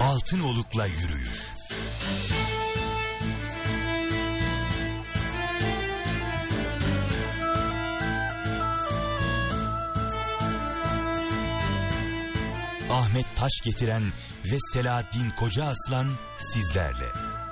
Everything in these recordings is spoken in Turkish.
Altınoluk'la yürüyüş. Ahmet Taş getiren ve Selahattin Kocaaslan sizlerle.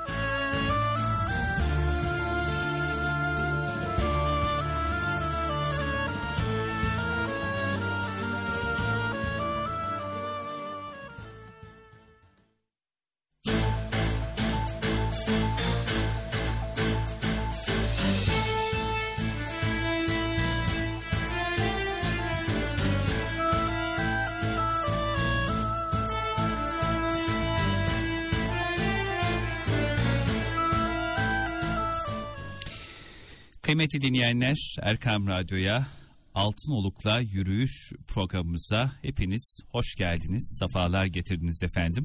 Kıymetli dinleyenler, Erkam Radyo'ya, Altınoluk'la yürüyüş programımıza hepiniz hoş geldiniz, sefalar getirdiniz efendim.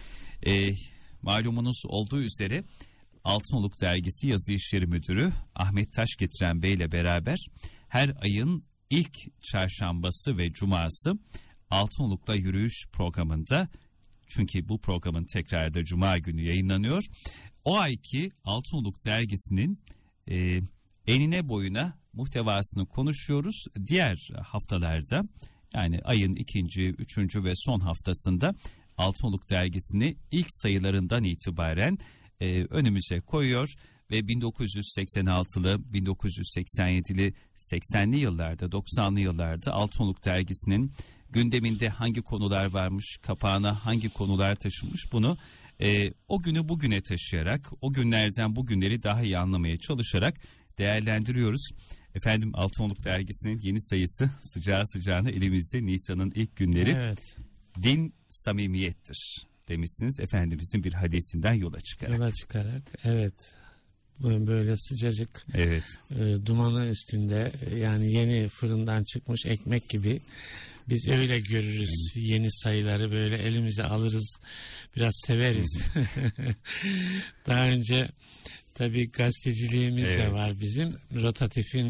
Malumunuz olduğu üzere Altınoluk Dergisi Yazı İşleri Müdürü Ahmet Taş getiren Bey ile beraber her ayın ilk çarşambası ve cuması Altınoluk'la yürüyüş programında, çünkü bu programın tekrarı da cuma günü yayınlanıyor. O ayki Altınoluk Dergisi'nin enine boyuna muhtevasını konuşuyoruz. Diğer haftalarda, yani ayın ikinci, üçüncü ve son haftasında Altınoluk Dergisi'ni ilk sayılarından itibaren önümüze koyuyor ve 1986'lı, 1987'li, 80'li yıllarda, 90'lı yıllarda Altınoluk Dergisi'nin gündeminde hangi konular varmış, kapağına hangi konular taşınmış, bunu o günü bugüne taşıyarak, o günlerden bugünleri daha iyi anlamaya çalışarak değerlendiriyoruz. Efendim, Altınoluk Dergisi'nin yeni sayısı sıcağı sıcağına elimizde, Nisan'ın ilk günleri. Evet. Din samimiyettir demişsiniz Efendimizin bir hadisinden yola çıkarak. Evet. Böyle sıcacık, evet. Dumanı üstünde, yani yeni fırından çıkmış ekmek gibi. Biz öyle görürüz yeni sayıları, böyle elimize alırız, biraz severiz. Daha önce tabii gazeteciliğimiz de var bizim. Rotatifin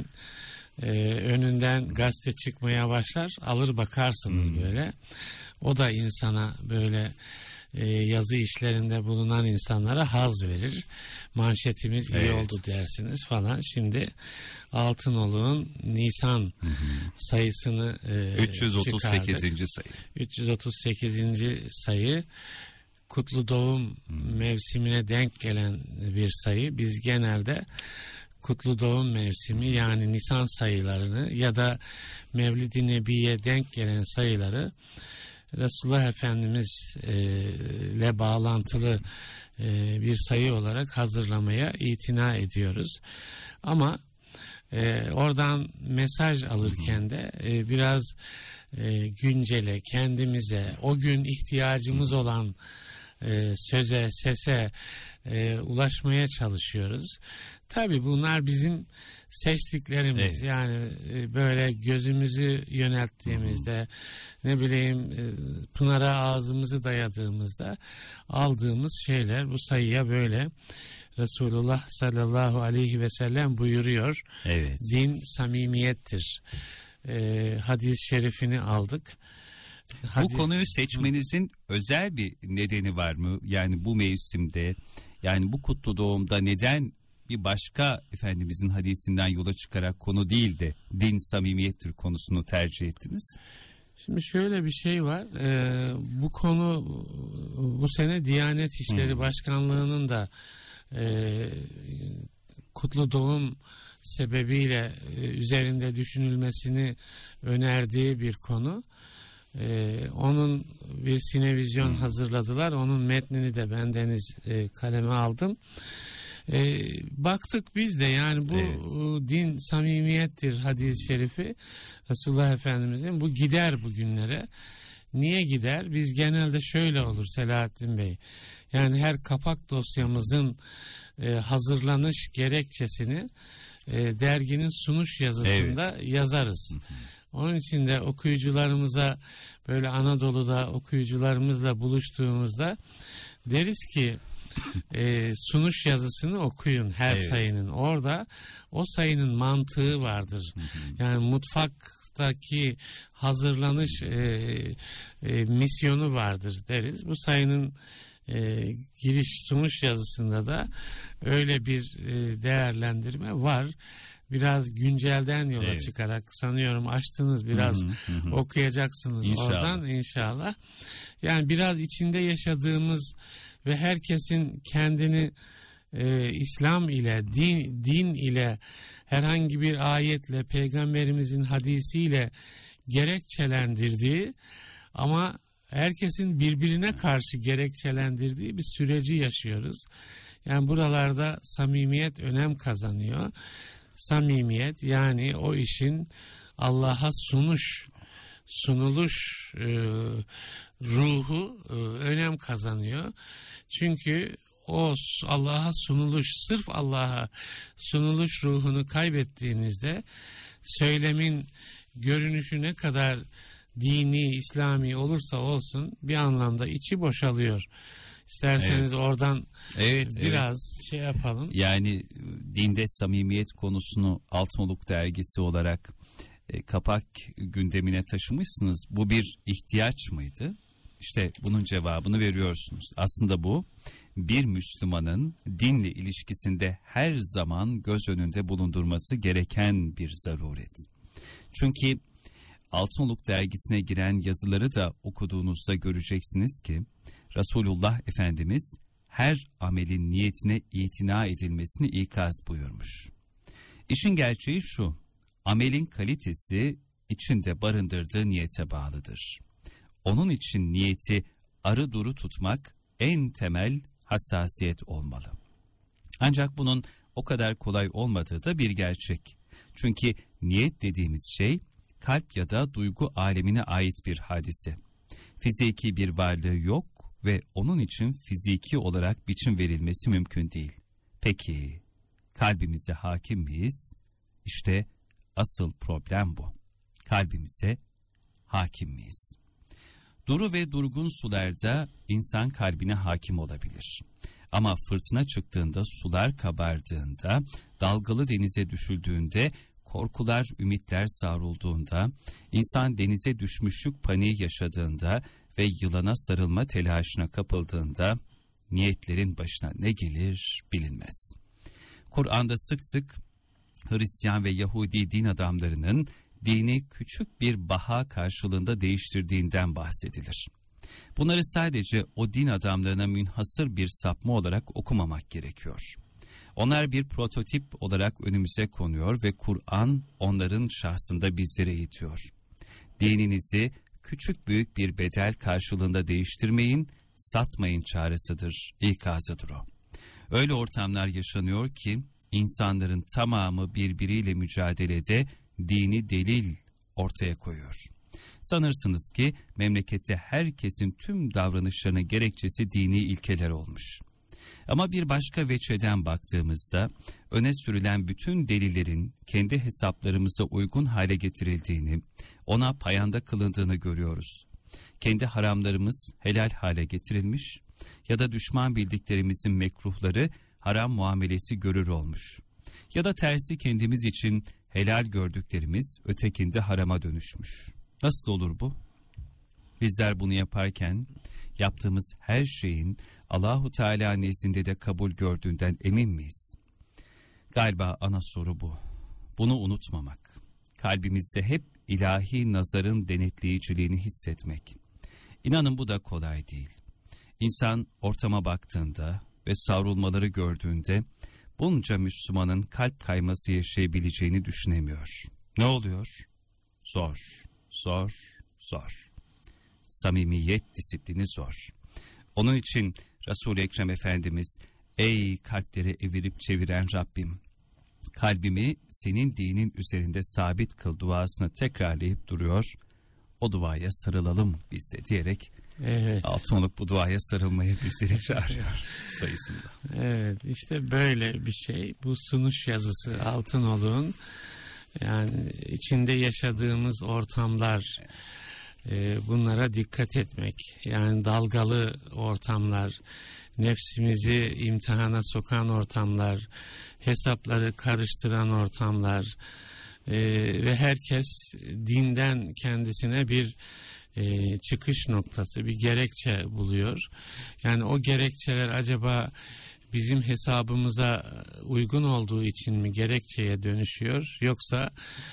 önünden gazete çıkmaya başlar, alır bakarsınız böyle. O da insana böyle yazı işlerinde bulunan insanlara haz verir. Manşetimiz iyi oldu dersiniz falan. Şimdi Altınoluk'un Nisan sayısını 338. çıkardık. sayı. 338. sayı. Kutlu Doğum mevsimine denk gelen bir sayı. Biz genelde Kutlu Doğum mevsimi, yani Nisan sayılarını ya da Mevlid-i Nebi'ye denk gelen sayıları Resulullah Efendimiz ile bağlantılı bir sayı olarak hazırlamaya itina ediyoruz. Ama oradan mesaj alırken de biraz güncele, kendimize, o gün ihtiyacımız olan söze, sese ulaşmaya çalışıyoruz. Tabii bunlar bizim seçtiklerimiz. Evet. Yani böyle gözümüzü yönelttiğimizde, ne bileyim, pınara ağzımızı dayadığımızda aldığımız şeyler. Bu sayıya böyle Resulullah sallallahu aleyhi ve sellem buyuruyor. Evet. Din samimiyettir. Hadis-i şerifini aldık. Bu konuyu seçmenizin özel bir nedeni var mı? Yani bu mevsimde, yani bu kutlu doğumda neden bir başka Efendimizin hadisinden yola çıkarak konu değil de din samimiyettir konusunu tercih ettiniz? Şimdi şöyle bir şey var. Bu konu bu sene Diyanet İşleri Başkanlığı'nın da kutlu doğum sebebiyle üzerinde düşünülmesini önerdiği bir konu. Onun bir sinevizyon hazırladılar. Onun metnini de bendeniz kaleme aldım. Baktık biz de, yani bu din samimiyettir hadis-i şerifi Resulullah Efendimiz'in, bu gider bugünlere. Niye gider? Biz genelde şöyle olur Selahattin Bey. Yani her kapak dosyamızın hazırlanış gerekçesini derginin sunuş yazısında yazarız. Onun için de okuyucularımıza, böyle Anadolu'da okuyucularımızla buluştuğumuzda deriz ki sunuş yazısını okuyun her sayının. Orada o sayının mantığı vardır. Yani mutfak hayattaki hazırlanış misyonu vardır deriz. Bu sayının giriş sunuş yazısında da öyle bir değerlendirme var. Biraz güncelden yola çıkarak sanıyorum açtınız, biraz okuyacaksınız İnşallah. oradan inşallah. Yani biraz içinde yaşadığımız ve herkesin kendini İslam ile, din ile, herhangi bir ayetle, peygamberimizin hadisiyle gerekçelendirdiği ama herkesin birbirine karşı gerekçelendirdiği bir süreci yaşıyoruz. Yani buralarda samimiyet önem kazanıyor. Samimiyet, yani o işin Allah'a sunuluş ruhu önem kazanıyor. Çünkü o Allah'a sunuluş, sırf Allah'a sunuluş ruhunu kaybettiğinizde söylemin görünüşü ne kadar dini, İslami olursa olsun bir anlamda içi boşalıyor. İsterseniz oradan biraz şey yapalım. Yani dinde samimiyet konusunu Altınoluk Dergisi olarak kapak gündemine taşımışsınız. Bu bir ihtiyaç mıydı? İşte bunun cevabını veriyorsunuz. Aslında bu bir Müslümanın dinle ilişkisinde her zaman göz önünde bulundurması gereken bir zaruret. Çünkü Altınoluk Dergisi'ne giren yazıları da okuduğunuzda göreceksiniz ki Resulullah Efendimiz her amelin niyetine itina edilmesini ikaz buyurmuş. İşin gerçeği şu: amelin kalitesi içinde barındırdığı niyete bağlıdır. Onun için niyeti arı duru tutmak en temel hassasiyet olmalı. Ancak bunun o kadar kolay olmadığı da bir gerçek. Çünkü niyet dediğimiz şey kalp ya da duygu alemine ait bir hadise. Fiziki bir varlığı yok ve onun için fiziki olarak biçim verilmesi mümkün değil. Peki kalbimize hakim miyiz? İşte asıl problem bu. Kalbimize hakim miyiz? Duru ve durgun sularda insan kalbine hakim olabilir. Ama fırtına çıktığında, sular kabardığında, dalgalı denize düşüldüğünde, korkular, ümitler savrulduğunda, insan denize düşmüşlük paniği yaşadığında ve yılana sarılma telaşına kapıldığında niyetlerin başına ne gelir bilinmez. Kur'an'da sık sık Hristiyan ve Yahudi din adamlarının dini küçük bir baha karşılığında değiştirdiğinden bahsedilir. Bunları sadece o din adamlarına münhasır bir sapma olarak okumamak gerekiyor. Onlar bir prototip olarak önümüze konuyor ve Kur'an onların şahsında bizlere eğitiyor. Dininizi küçük büyük bir bedel karşılığında değiştirmeyin, satmayın çağrısıdır, ikazıdır o. Öyle ortamlar yaşanıyor ki insanların tamamı birbiriyle mücadelede dini delil ortaya koyuyor. Sanırsınız ki memlekette herkesin tüm davranışlarının gerekçesi dini ilkeler olmuş. Ama bir başka veçeden baktığımızda öne sürülen bütün delillerin kendi hesaplarımıza uygun hale getirildiğini, ona payanda kılındığını görüyoruz. Kendi haramlarımız helal hale getirilmiş ya da düşman bildiklerimizin mekruhları haram muamelesi görür olmuş. Ya da tersi kendimiz için helal gördüklerimiz ötekinde harama dönüşmüş. Nasıl olur bu? Bizler bunu yaparken yaptığımız her şeyin Allahu Teala nezdinde de kabul gördüğünden emin miyiz? Galiba ana soru bu. Bunu unutmamak. Kalbimizde hep ilahi nazarın denetleyiciliğini hissetmek. İnanın bu da kolay değil. İnsan ortama baktığında ve savrulmaları gördüğünde bunca Müslümanın kalp kayması yaşayabileceğini düşünemiyor. Ne oluyor? Zor, zor, zor. Samimiyet disiplini zor. Onun için Resul-i Ekrem Efendimiz, ey kalpleri evirip çeviren Rabbim, kalbimi senin dinin üzerinde sabit kıl duasını tekrarlayıp duruyor. O duaya sarılalım biz de diyerek Altınoluk bu duaya sarılmayı bizleri çağırıyor sayısında. Evet, işte böyle bir şey. Bu sunuş yazısı Altınoluk'un, yani içinde yaşadığımız ortamlar, bunlara dikkat etmek. Yani dalgalı ortamlar, nefsimizi imtihana sokan ortamlar, hesapları karıştıran ortamlar, ve herkes dinden kendisine bir çıkış noktası, bir gerekçe buluyor. Yani o gerekçeler acaba bizim hesabımıza uygun olduğu için mi gerekçeye dönüşüyor, yoksa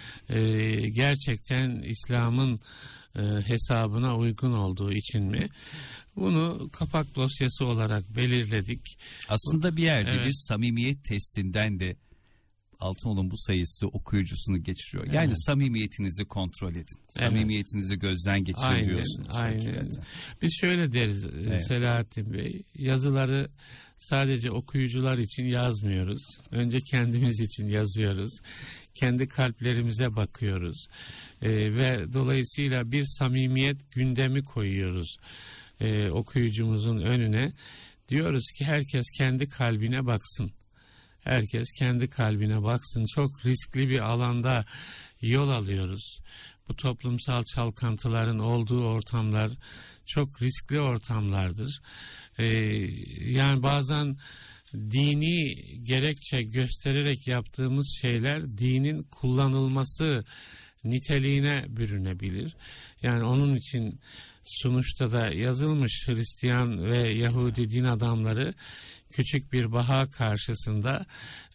gerçekten İslam'ın hesabına uygun olduğu için mi? Bunu kapak dosyası olarak belirledik. Aslında bir yerde bir samimiyet testinden de Altınoğlu'nun bu sayısı okuyucusunu geçiriyor. Yani samimiyetinizi kontrol edin. Samimiyetinizi gözden geçirin diyorsunuz. Aynen. Biz şöyle deriz Selahattin Bey, yazıları sadece okuyucular için yazmıyoruz. Önce kendimiz için yazıyoruz. Kendi kalplerimize bakıyoruz. Ve dolayısıyla bir samimiyet gündemi koyuyoruz okuyucumuzun önüne. Diyoruz ki herkes kendi kalbine baksın. Herkes kendi kalbine baksın. Çok riskli bir alanda yol alıyoruz. Bu toplumsal çalkantıların olduğu ortamlar çok riskli ortamlardır. Yani bazen dini gerekçe göstererek yaptığımız şeyler dinin kullanılması niteliğine bürünebilir. Yani onun için sonuçta da yazılmış, Hristiyan ve Yahudi din adamları küçük bir baha karşısında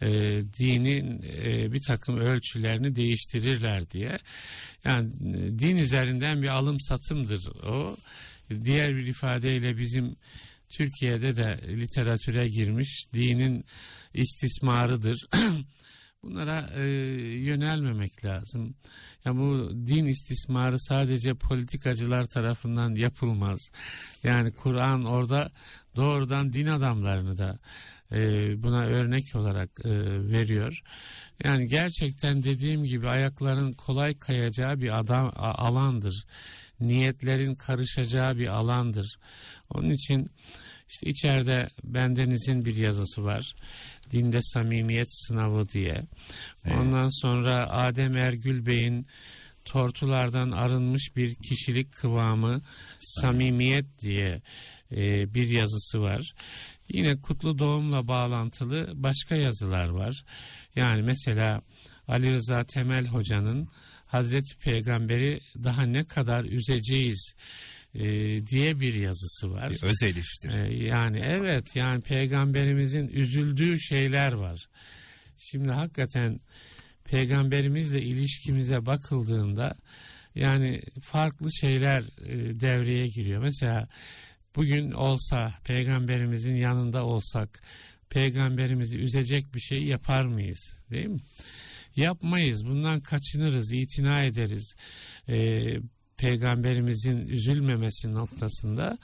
dinin bir takım ölçülerini değiştirirler diye. Yani din üzerinden bir alım satımdır o. Diğer bir ifadeyle bizim Türkiye'de de literatüre girmiş dinin istismarıdır. Bunlara yönelmemek lazım. Yani bu din istismarı sadece politikacılar tarafından yapılmaz. Yani Kur'an orada doğrudan din adamlarını da buna örnek olarak veriyor. Yani gerçekten dediğim gibi ayakların kolay kayacağı bir alandır. Niyetlerin karışacağı bir alandır. Onun için işte içeride bendenizin bir yazısı var. Dinde Samimiyet Sınavı diye. Ondan sonra Adem Ergül Bey'in tortulardan arınmış bir kişilik kıvamı samimiyet diye bir yazısı var. Yine kutlu doğumla bağlantılı başka yazılar var. Yani mesela Ali Rıza Temel Hoca'nın Hazreti Peygamber'i daha ne kadar üzeceğiz diye bir yazısı var. Bir öz eleştiri. Yani peygamberimizin üzüldüğü şeyler var. Şimdi hakikaten peygamberimizle ilişkimize bakıldığında yani farklı şeyler devreye giriyor. Mesela bugün olsa peygamberimizin yanında olsak peygamberimizi üzecek bir şey yapar mıyız? Değil mi? Yapmayız. Bundan kaçınırız, itina ederiz. Peygamberimizin üzülmemesi noktasında.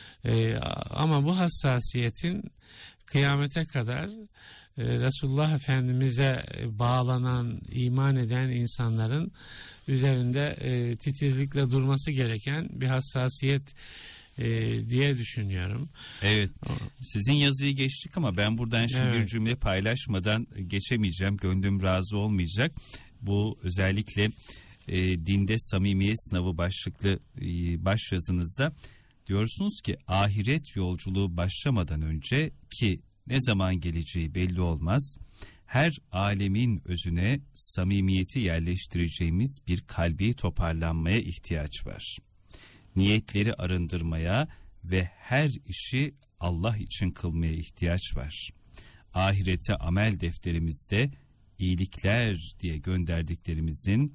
Ama bu hassasiyetin kıyamete kadar Resulullah Efendimiz'e bağlanan, iman eden insanların üzerinde titizlikle durması gereken bir hassasiyet diye düşünüyorum. Evet. Sizin yazıyı geçtik ama ben buradan şimdi bir cümle paylaşmadan geçemeyeceğim. Gönlüm razı olmayacak. Bu özellikle Dinde Samimiyet Sınavı başlıklı başyazınızda diyorsunuz ki ahiret yolculuğu başlamadan önce, ki ne zaman geleceği belli olmaz, her alemin özüne samimiyeti yerleştireceğimiz bir kalbi toparlanmaya ihtiyaç var. Niyetleri arındırmaya ve her işi Allah için kılmaya ihtiyaç var. Ahirete amel defterimizde iyilikler diye gönderdiklerimizin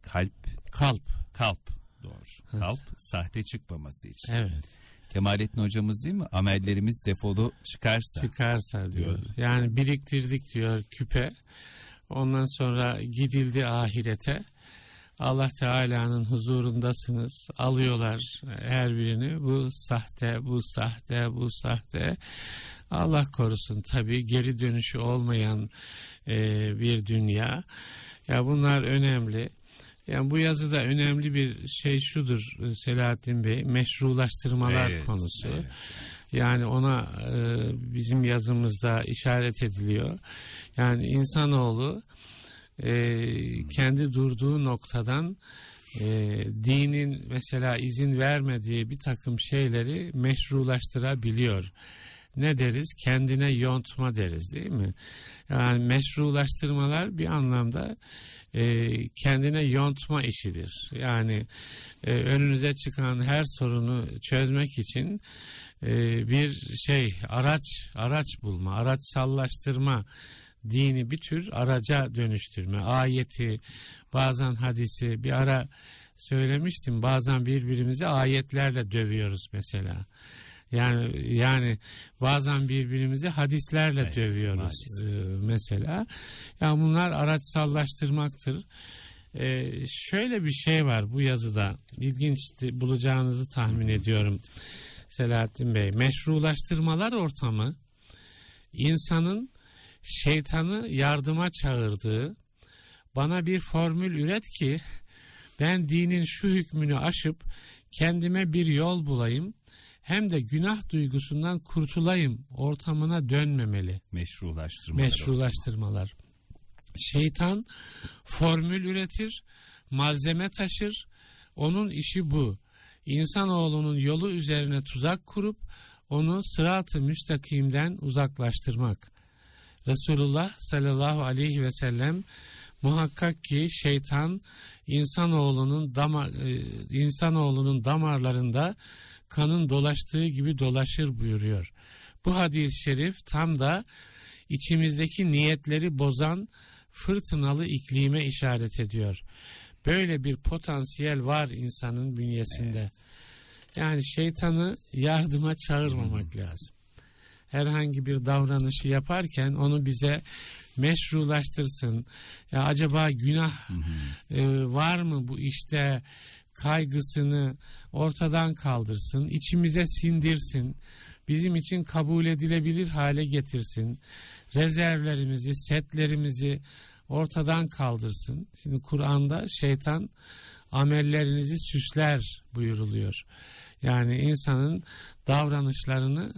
kalp doğru. Kalp sahte çıkmaması için. Evet. Kemalettin hocamız değil mi? Amellerimiz defolu çıkarsa diyor. Yani biriktirdik diyor küpe. Ondan sonra gidildi ahirete. Allah Teala'nın huzurundasınız. Alıyorlar her birini. Bu sahte. Allah korusun tabii, geri dönüşü olmayan bir dünya. Ya bunlar önemli. Yani bu yazıda önemli bir şey şudur Selahattin Bey, meşrulaştırmalar konusu. Evet. Yani ona bizim yazımızda işaret ediliyor. Yani insanoğlu kendi durduğu noktadan dinin mesela izin vermediği bir takım şeyleri meşrulaştırabiliyor. Ne deriz? Kendine yontma deriz, değil mi? Yani meşrulaştırmalar bir anlamda kendine yontma işidir. Yani önünüze çıkan her sorunu çözmek için bir araç bulma, araçsallaştırma, dini bir tür araca dönüştürme, ayeti, bazen hadisi, bir ara söylemiştim, bazen birbirimizi ayetlerle dövüyoruz mesela. Yani bazen birbirimizi hadislerle dövüyoruz mesela. Yani bunlar araçsallaştırmaktır. Şöyle bir şey var bu yazıda, ilginç bulacağınızı tahmin ediyorum Selahattin Bey. Meşrulaştırmalar ortamı insanın şeytanı yardıma çağırdığı, bana bir formül üret ki ben dinin şu hükmünü aşıp kendime bir yol bulayım, hem de günah duygusundan kurtulayım ortamına dönmemeli. Meşrulaştırmalar. Şeytan formül üretir, malzeme taşır. Onun işi bu. İnsanoğlunun yolu üzerine tuzak kurup onu sırat-ı müstakimden uzaklaştırmak. Resulullah sallallahu aleyhi ve sellem muhakkak ki şeytan insanoğlunun damarlarında kanın dolaştığı gibi dolaşır buyuruyor. Bu hadis-i şerif tam da içimizdeki niyetleri bozan fırtınalı iklime işaret ediyor. Böyle bir potansiyel var insanın bünyesinde. Yani şeytanı yardıma çağırmamak lazım. Herhangi bir davranışı yaparken onu bize meşrulaştırsın. Ya acaba günah var mı bu işte kaygısını ortadan kaldırsın, içimize sindirsin, bizim için kabul edilebilir hale getirsin, rezervlerimizi, setlerimizi ortadan kaldırsın. Şimdi Kur'an'da şeytan amellerinizi süsler buyuruluyor. Yani insanın davranışlarını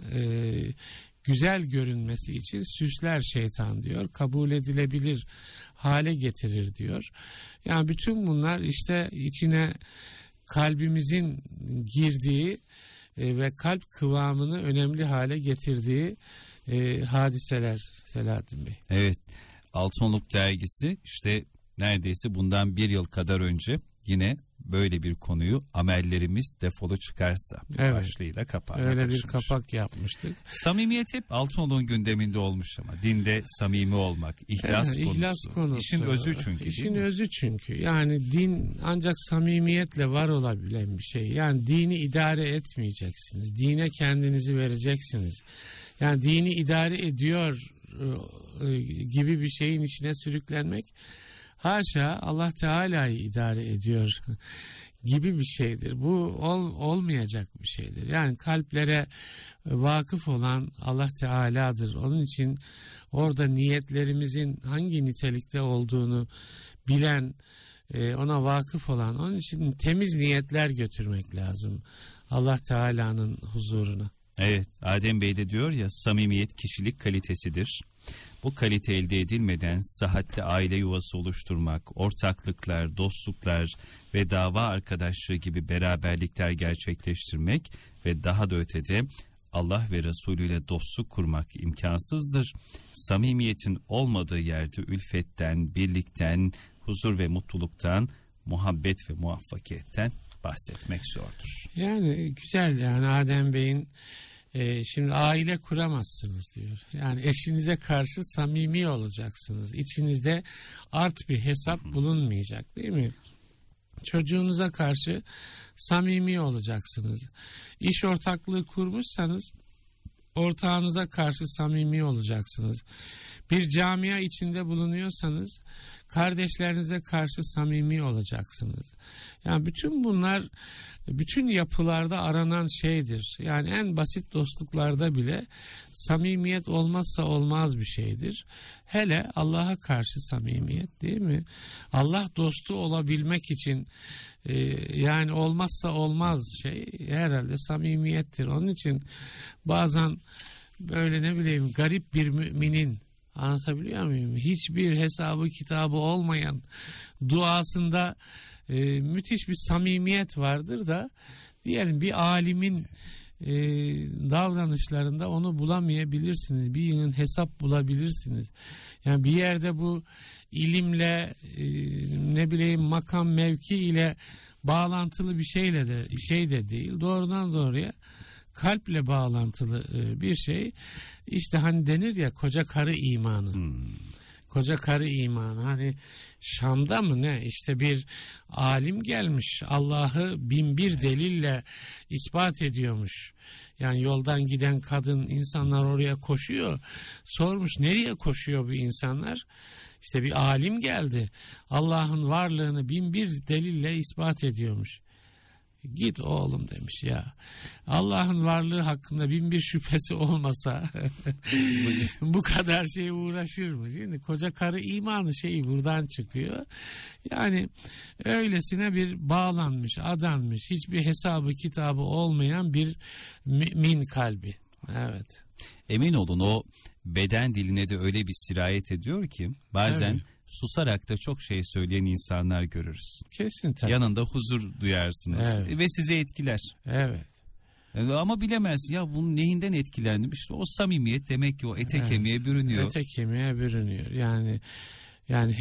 güzel görünmesi için süsler şeytan diyor. Kabul edilebilir hale getirir diyor. Yani bütün bunlar işte içine kalbimizin girdiği ve kalp kıvamını önemli hale getirdiği hadiseler Selahattin Bey. Evet, Altınoluk dergisi işte neredeyse bundan bir yıl kadar önce yine böyle bir konuyu amellerimiz defolu çıkarsa başlığıyla kapağına öyle taşımış. Bir kapak yapmıştık. Samimiyet hep Altınoluk'un gündeminde olmuş ama dinde samimi olmak, ihlas konusu. İşin özü çünkü. İşin özü çünkü. Yani din ancak samimiyetle var olabilen bir şey. Yani dini idare etmeyeceksiniz. Dine kendinizi vereceksiniz. Yani dini idare ediyor gibi bir şeyin içine sürüklenmek, haşa Allah Teala'yı idare ediyor gibi bir şeydir. Bu olmayacak bir şeydir. Yani kalplere vakıf olan Allah Teala'dır. Onun için orada niyetlerimizin hangi nitelikte olduğunu bilen, ona vakıf olan, onun için temiz niyetler götürmek lazım Allah Teala'nın huzuruna. Evet, Adem Bey de diyor ya, samimiyet kişilik kalitesidir. Bu kalite elde edilmeden sıhhatli aile yuvası oluşturmak, ortaklıklar, dostluklar ve dava arkadaşlığı gibi beraberlikler gerçekleştirmek ve daha da ötede Allah ve Resulü ile dostluk kurmak imkansızdır. Samimiyetin olmadığı yerde ülfetten, birlikten, huzur ve mutluluktan, muhabbet ve muvaffakiyetten bahsetmek zordur. Yani güzel, yani Adem Bey'in şimdi aile kuramazsınız diyor. Yani eşinize karşı samimi olacaksınız. İçinizde art bir hesap bulunmayacak, değil mi? Çocuğunuza karşı samimi olacaksınız. İş ortaklığı kurmuşsanız ortağınıza karşı samimi olacaksınız. Bir camia içinde bulunuyorsanız kardeşlerinize karşı samimi olacaksınız. Yani bütün bunlar bütün yapılarda aranan şeydir. Yani en basit dostluklarda bile samimiyet olmazsa olmaz bir şeydir. Hele Allah'a karşı samimiyet, değil mi? Allah dostu olabilmek için yani olmazsa olmaz şey herhalde samimiyettir. Onun için bazen böyle ne bileyim garip bir müminin, anlatabiliyor muyum? Hiçbir hesabı kitabı olmayan duasında müthiş bir samimiyet vardır da diyelim bir alimin davranışlarında onu bulamayabilirsiniz. Bir yığın hesap bulabilirsiniz. Yani bir yerde bu ilimle ne bileyim makam mevki ile bağlantılı bir şey de değil. Doğrudan doğruya kalple bağlantılı bir şey. İşte hani denir ya koca karı imanı. Koca karı imanı. Hani Şam'da mı ne? İşte bir alim gelmiş. Allah'ı 1001 delille ispat ediyormuş. Yani yoldan giden kadın, insanlar oraya koşuyor. Sormuş nereye koşuyor bu insanlar? İşte bir alim geldi. Allah'ın varlığını 1001 delille ispat ediyormuş. Git oğlum demiş ya. Allah'ın varlığı hakkında 1001 şüphesi olmasa bu kadar şey uğraşır mı? Şimdi koca karı imanı şeyi buradan çıkıyor. Yani öylesine bir bağlanmış, adanmış, hiçbir hesabı kitabı olmayan bir mümin kalbi. Evet. Emin olun o beden diline de öyle bir sirayet ediyor ki bazen Evet. susarak da çok şey söyleyen insanlar görürüz. Kesin tabii. Yanında huzur duyarsınız ve sizi etkiler. Evet. Ama bilemez ya bunun neyinden etkilendim, işte o samimiyet demek ki o ete kemiğe bürünüyor. Ete kemiğe bürünüyor. Yani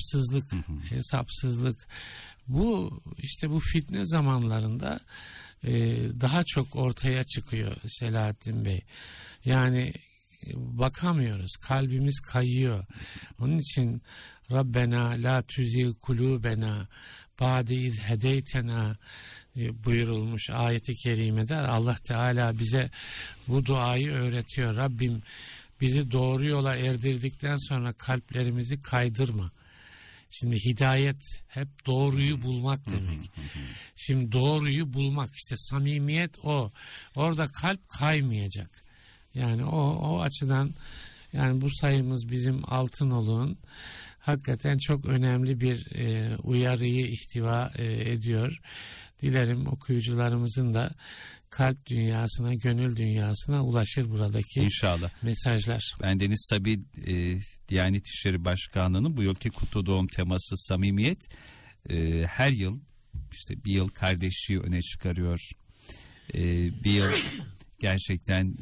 hesapsızlık. Bu işte bu fitne zamanlarında daha çok ortaya çıkıyor Selahattin Bey. Yani bakamıyoruz. Kalbimiz kayıyor. Onun için Rabbena la tuzigh kulubena ba'de iz hedeytena buyurulmuş ayeti kerimede. Allah Teala bize bu duayı öğretiyor. Rabbim bizi doğru yola erdirdikten sonra kalplerimizi kaydırma. Şimdi hidayet hep doğruyu bulmak demek. Şimdi doğruyu bulmak, işte samimiyet o. Orada kalp kaymayacak. Yani o açıdan yani bu sayımız bizim Altınoluk'un hakikaten çok önemli bir uyarıyı ihtiva ediyor. Dilerim okuyucularımızın da kalp dünyasına, gönül dünyasına ulaşır buradaki İnşallah. mesajlar. Ben Deniz Sabi Diyanet İşleri Başkanlığı'nın bu yılki Kutlu Doğum teması samimiyet. Her yıl işte bir yıl kardeşliği öne çıkarıyor. Bir yıl gerçekten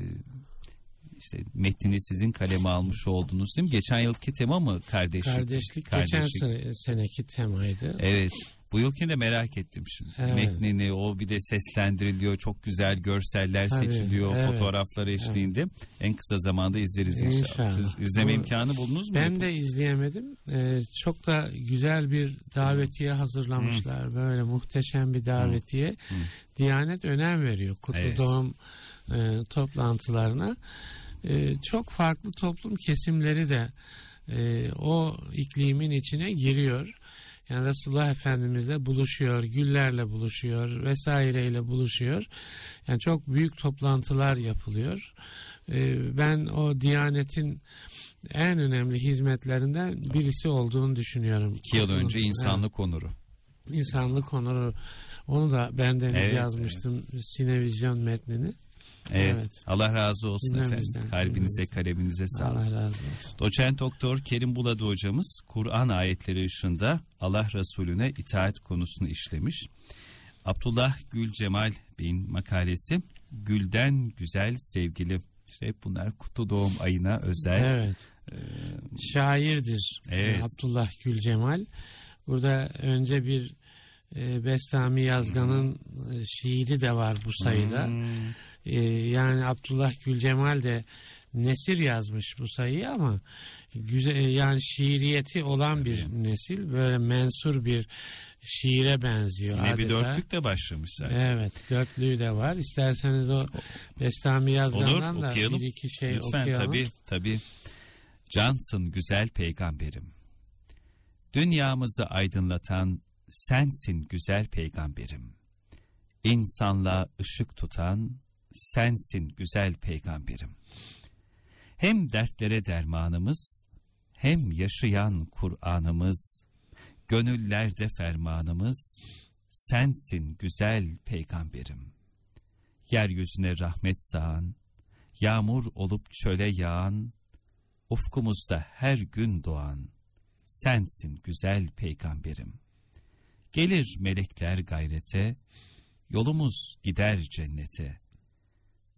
işte metnini sizin kaleme almış oldunuz değil mi? Geçen yılki tema mı kardeşlik? Kardeşlik geçen seneki temaydı. Evet. Bu yılki de merak ettim şimdi. Evet. Metnini o bir de seslendiriliyor. Çok güzel görseller seçiliyor. evet. Fotoğrafları eşliğinde. En kısa zamanda izleriz inşallah. Siz izleme imkanı buldunuz mu? Ben de izleyemedim. Çok da güzel bir davetiye hazırlamışlar. Böyle muhteşem bir davetiye. Diyanet önem veriyor Kutlu Doğum toplantılarına. Çok farklı toplum kesimleri de o iklimin içine giriyor. Yani Resulullah Efendimizle buluşuyor, güllerle buluşuyor vesaireyle buluşuyor. Yani çok büyük toplantılar yapılıyor. Ben o Diyanet'in en önemli hizmetlerinden birisi olduğunu düşünüyorum. 2 yıl önce insanlık onuru. İnsanlık onuru. Onu da bendeniz yazmıştım. Sinevizyon metnini. Evet. Allah razı olsun Dinlemizden, efendim. Kalbinize, kaleminize sağlık. Allah razı olsun. Doçent Doktor Kerim Buladı hocamız Kur'an ayetleri ışığında Allah Resulüne itaat konusunu işlemiş. Abdullah Gül Cemal Bey'in makalesi Gülden Güzel Sevgili. İşte hep bunlar Kutlu Doğum ayına özel. Evet. Şairdir. Evet. Abdullah Gül Cemal. Burada önce bir Bestami Yazgan'ın şiiri de var bu sayıda. Yani Abdullah Gül Cemal de nesir yazmış bu sayıyı ama güzel, yani şiiriyeti olan bir nesil, böyle mensur bir şiire benziyor. Yine adeta. bir dörtlük de başlamış zaten. Evet, dörtlüğü de var. İsterseniz o Bestami Yazgan'dan da okuyalım. bir iki şey Lütfen, okuyalım. tabii. Cansın güzel peygamberim. Dünyamızı aydınlatan sensin güzel peygamberim. İnsanlığa ışık tutan sensin güzel peygamberim. Hem dertlere dermanımız, hem yaşayan Kur'an'ımız, gönüllerde fermanımız, sensin güzel peygamberim. Yeryüzüne rahmet sağan, yağmur olup çöle yağan, ufkumuzda her gün doğan, sensin güzel peygamberim. Gelir melekler gayrete, yolumuz gider cennete.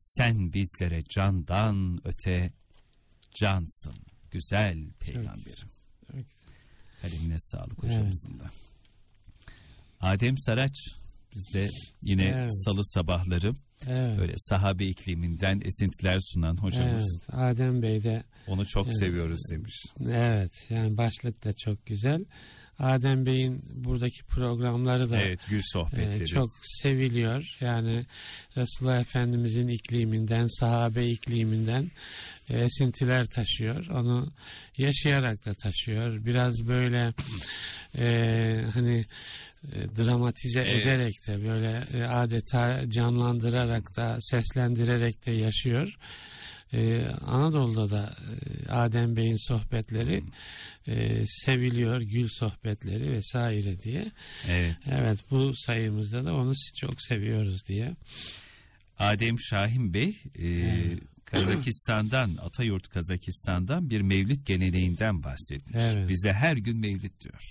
Sen bizlere candan öte cansın güzel peygamberim. Eline sağlık hocamızın da. Adem Saraç bizde yine salı sabahları böyle sahabe ikliminden esintiler sunan hocamız. Evet, Adem Bey de onu çok seviyoruz demiş. Evet, yani başlık da çok güzel. Adem Bey'in buradaki programları da gül sohbetleri çok seviliyor. Yani Resulullah Efendimizin ikliminden, sahabe ikliminden esintiler taşıyor. Onu yaşayarak da taşıyor. Biraz böyle hani dramatize ederek de böyle adeta canlandırarak da seslendirerek de yaşıyor. Anadolu'da da Adem Bey'in sohbetleri seviliyor, gül sohbetleri vesaire diye. Evet, bu sayımızda da onu çok seviyoruz diye. Adem Şahin Bey Kazakistan'dan, Atayurt Kazakistan'dan bir mevlid geleneğinden bahsetmiş. Bize her gün mevlid diyor.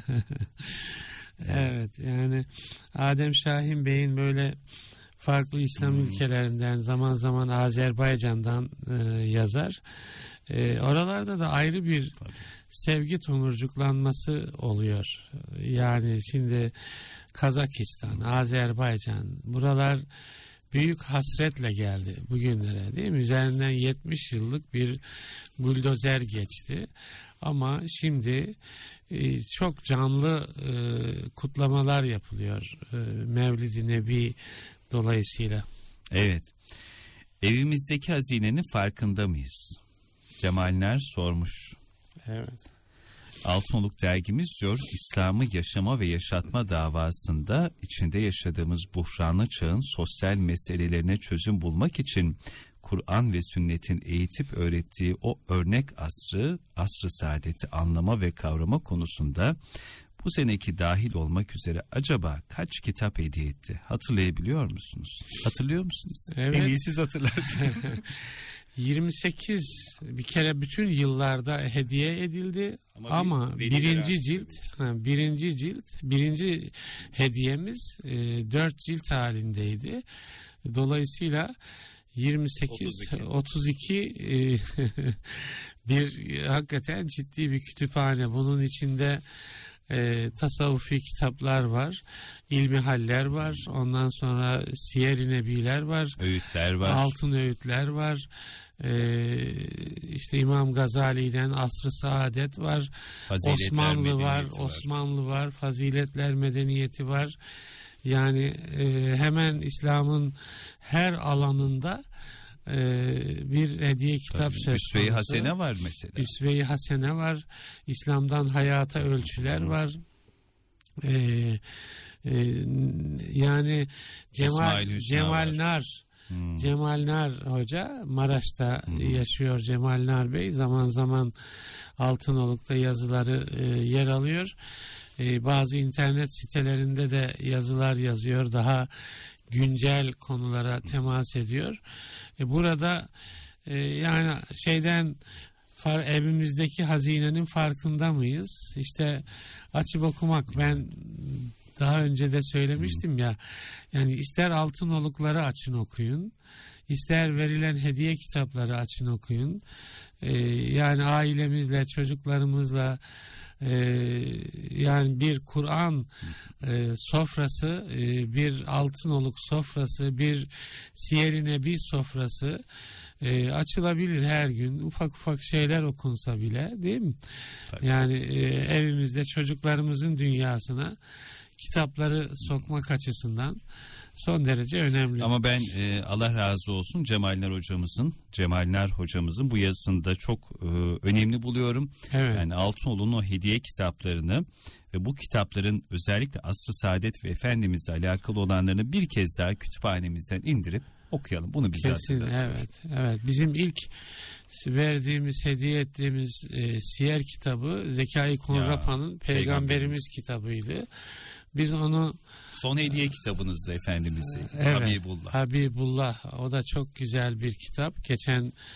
Evet, yani Adem Şahin Bey'in böyle farklı İslam ülkelerinden, zaman zaman Azerbaycan'dan yazar. Oralarda da ayrı bir sevgi tomurcuklanması oluyor. Yani şimdi Kazakistan, Azerbaycan, buralar büyük hasretle geldi bugünlere, değil mi? Üzerinden 70 yıllık bir buldozer geçti. Ama şimdi çok canlı kutlamalar yapılıyor Mevlid-i Nebi dolayısıyla. Evet. Evimizdeki hazinenin farkında mıyız? Cemalner sormuş. Evet. Altınoluk dergimiz diyor, İslam'ı yaşama ve yaşatma davasında içinde yaşadığımız buhranlı çağın sosyal meselelerine çözüm bulmak için Kur'an ve sünnetin eğitip öğrettiği o örnek asr-ı saadeti anlama ve kavrama konusunda bu seneki dahil olmak üzere acaba kaç kitap hediye etti? Hatırlayabiliyor musunuz? Hatırlıyor musunuz? Evet. En iyi siz hatırlarsınız. 28 bir kere bütün yıllarda hediye edildi ama birinci hediyemiz 4 cilt halindeydi. Dolayısıyla 32 bir hakikaten ciddi bir kütüphane. Bunun içinde tasavvufi kitaplar var, ilmihaller var, ondan sonra siyer-i nebiler var, öğütler var, altın öğütler var, işte İmam Gazali'den Asr-ı Saadet var, Osmanlı var, faziletler medeniyeti var. Yani hemen İslam'ın her alanında bir hediye kitap söz konusu. Üsve-i Hasene var mesela. Üsve-i Hasene var. İslam'dan hayata ölçüler var. Yani Cemal Nar Hoca Maraş'ta yaşıyor. Cemal Nar Bey zaman zaman Altınoluk'ta yazıları yer alıyor. Bazı internet sitelerinde de yazılar yazıyor. Daha güncel konulara temas ediyor. Burada yani evimizdeki hazinenin farkında mıyız? İşte açıp okumak, ben daha önce de söylemiştim ya, yani ister Altınolukları açın okuyun, ister verilen hediye kitapları açın okuyun. Yani ailemizle, çocuklarımızla yani bir Kur'an sofrası, bir Altınoluk sofrası, bir Siyer-i Nebi sofrası açılabilir her gün. Ufak ufak şeyler okunsa bile, değil mi? Tabii. Yani evimizde çocuklarımızın dünyasına kitapları sokmak açısından son derece önemli. Ama ben Allah razı olsun Cemalner hocamızın bu yazısını da çok önemli buluyorum. Evet. Yani Altınoluk'un o hediye kitaplarını ve bu kitapların özellikle Asr-ı Saadet ve Efendimiz'le alakalı olanlarını bir kez daha kütüphanemizden indirip okuyalım. Bunu bize hatırlatıyor. Evet. Bizim ilk verdiğimiz, hediye ettiğimiz siyer kitabı Zekai Konrapa'nın Peygamberimiz kitabıydı. Biz onu son hediye kitabınızda Efendimiz'e. Evet, Habibullah. O da çok güzel bir kitap. Geçen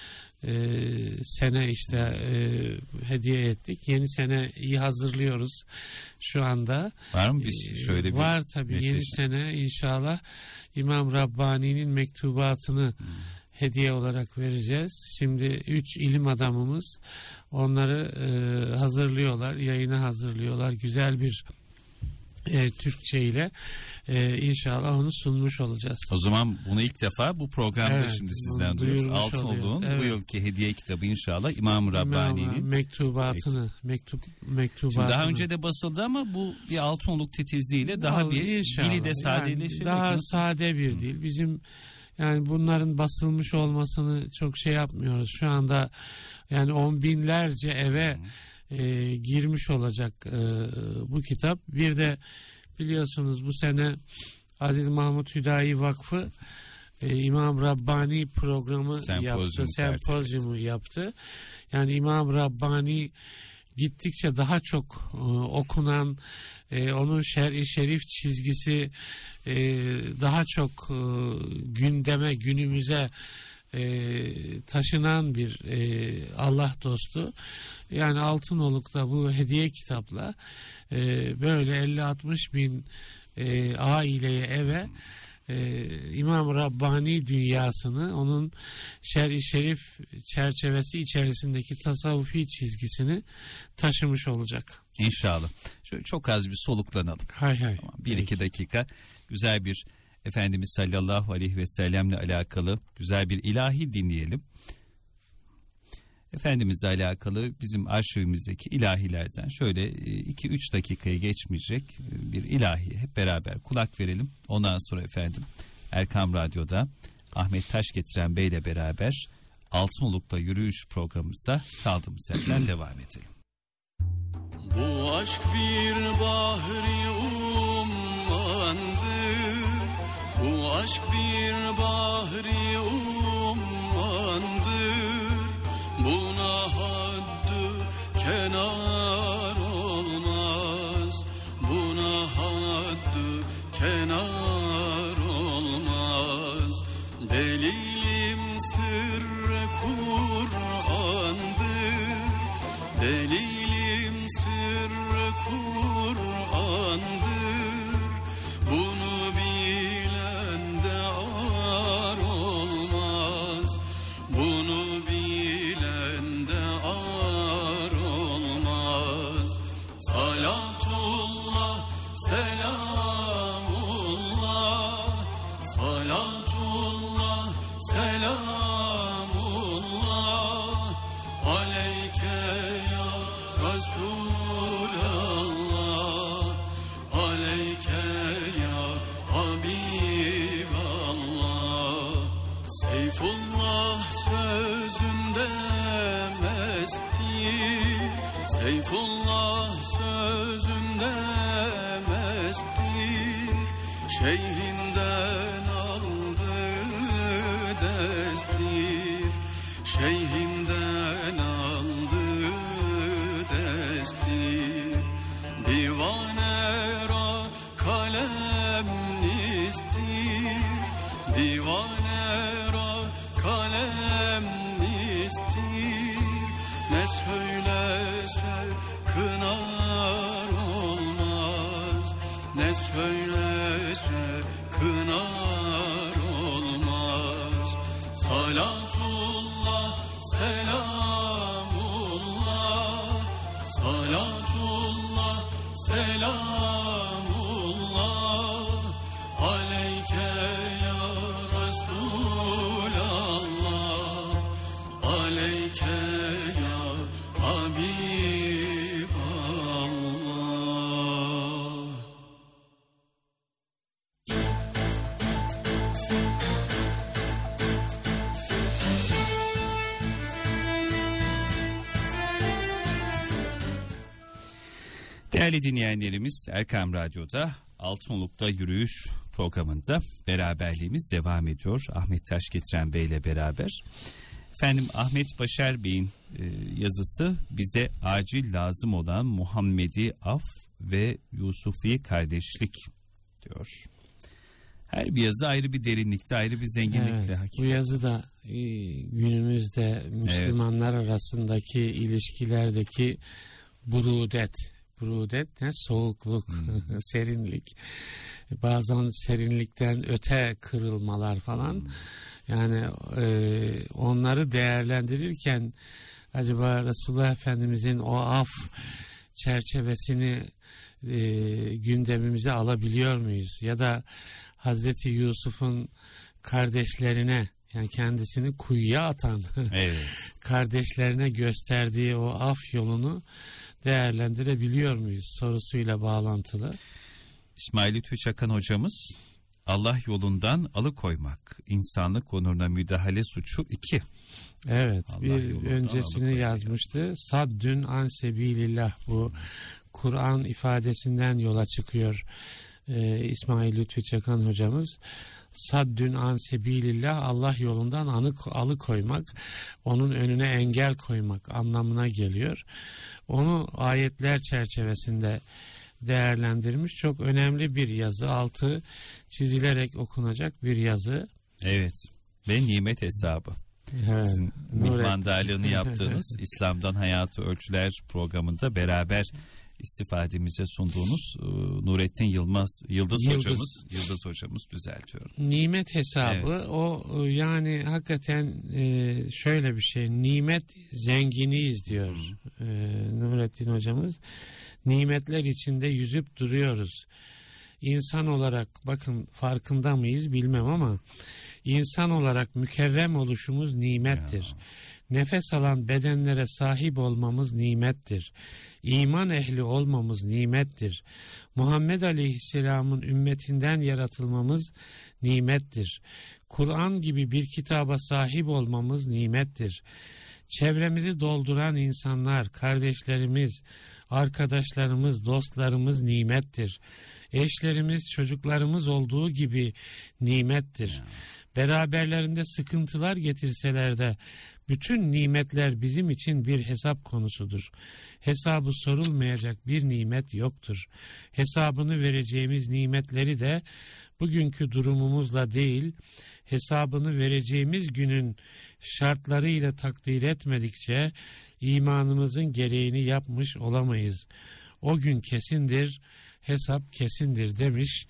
sene işte hediye ettik. Yeni seneyi hazırlıyoruz şu anda. Var mı şöyle bir? Var tabii, yeni sene inşallah İmam Rabbani'nin mektubatını hediye olarak vereceğiz. Şimdi 3 ilim adamımız onları hazırlıyorlar, yayına hazırlıyorlar. Güzel bir Türkçe ile inşallah onu sunmuş olacağız. O zaman bunu ilk defa bu programda şimdi sizden duyuyoruz. Altınoğlu'nun bu yılki hediye kitabı inşallah İmam Rabbani'nin mektubatını. Şimdi daha önce de basıldı ama bu bir Altınoğlu titiziyle daha bir dili de sadeleşecek. Yani daha sade bir dil. Bizim yani bunların basılmış olmasını çok şey yapmıyoruz. Şu anda yani 10 binlerce eve girmiş olacak bu kitap. Bir de biliyorsunuz bu sene Aziz Mahmut Hüdayi Vakfı İmam Rabbani programı sempozyumu yaptı. Yani İmam Rabbani gittikçe daha çok okunan, onun şer-i şerif çizgisi daha çok gündeme, günümüze taşınan bir Allah dostu. Yani Altınoluk'ta bu hediye kitapla böyle 50-60 bin aileye, eve İmam Rabbani dünyasını, onun şer-i şerif çerçevesi içerisindeki tasavvufi çizgisini taşımış olacak. İnşallah. Şöyle çok az bir soluklanalım. Hay. Tamam, 1-2 dakika güzel bir Efendimiz sallallahu aleyhi ve sellemle alakalı güzel bir ilahi dinleyelim. Efendimizle alakalı bizim arşivimizdeki ilahilerden şöyle 2-3 dakikayı geçmeyecek bir ilahi hep beraber kulak verelim. Ondan sonra efendim Erkam Radyo'da Ahmet Taşgetiren Bey ile beraber Altınoluk'ta yürüyüş programımıza kaldığımız yerden devam edelim. Bu aşk bir bahri ummandır, bu aşk bir bahri ummandır. Buna haddi kenar olmaz, buna haddi kenar olmaz. Delilim sırrı Kur'an'dır, delilim sırrı Kur'an'dır. Bunu bilen de ar olmaz, bunu bilen de ar olmaz. Salatullah, selamullah, salatullah, selamullah. Aleyke ya Resulallah, aleyke ya Habiballah. Seyfullah sözünde mestir, Seyfullah sözünde mestir. Şeyhinden aldı destir, şeyhinden aldı destir. Divane ra kalem istir, divane ra kalem istir. Ne söylese kınar olmaz, ne söylese kınar olmaz. Salatullah, selamullah, salatullah, selamullah. Aleyke ya Resulallah, aleyke ya Habiballah. Değerli dinleyenlerimiz, Erkam Radyo'da Altınoluk'ta yürüyüş programında beraberliğimiz devam ediyor. Ahmet Taşgetiren Bey ile beraber. Efendim Ahmet Başar Bey'in yazısı bize acil lazım olan Muhammedi af ve Yusufi kardeşlik diyor. Her bir yazı ayrı bir derinlikte, ayrı bir zenginlikte. Evet, bu yazı da günümüzde Müslümanlar arasındaki ilişkilerdeki burudet ne? Soğukluk, serinlik, bazen serinlikten öte kırılmalar falan. Yani onları değerlendirirken acaba Resulullah Efendimizin o af çerçevesini gündemimize alabiliyor muyuz? Ya da Hazreti Yusuf'un kardeşlerine, yani kendisini kuyuya atan kardeşlerine gösterdiği o af yolunu değerlendirebiliyor muyuz sorusuyla bağlantılı. İsmail Lütfü Çakan hocamız, Allah yolundan alıkoymak, insanlık onuruna müdahale suçu 2. Evet, Allah bir öncesini yazmıştı. Saddün an sebilillah, bu Kur'an ifadesinden yola çıkıyor İsmail Lütfü Çakan hocamız. Saddün an sebilillah, Allah yolundan alıkoymak, onun önüne engel koymak anlamına geliyor. Onu ayetler çerçevesinde değerlendirmiş. Çok önemli bir yazı, altı çizilerek okunacak bir yazı. Evet, ve nimet hesabı. Evet. Sizin mihmandarlığını yaptığınız İslam'dan Hayatı Ölçüler programında beraber istifademize sunduğunuz Nurettin Yıldız hocamız düzeltiyorum. Nimet hesabı, evet. O yani hakikaten şöyle bir şey, nimet zenginiyiz diyor Nurettin hocamız. Nimetler içinde yüzüp duruyoruz. İnsan olarak, bakın farkında mıyız bilmem ama insan olarak mükevvem oluşumuz nimettir. Nefes alan bedenlere sahip olmamız nimettir. İman ehli olmamız nimettir. Muhammed Aleyhisselam'ın ümmetinden yaratılmamız nimettir. Kur'an gibi bir kitaba sahip olmamız nimettir. Çevremizi dolduran insanlar, kardeşlerimiz, arkadaşlarımız, dostlarımız nimettir. Eşlerimiz, çocuklarımız olduğu gibi nimettir. Beraberlerinde sıkıntılar getirseler de bütün nimetler bizim için bir hesap konusudur. Hesabı sorulmayacak bir nimet yoktur. Hesabını vereceğimiz nimetleri de bugünkü durumumuzla değil, hesabını vereceğimiz günün şartlarıyla takdir etmedikçe imanımızın gereğini yapmış olamayız. O gün kesindir, hesap kesindir demiş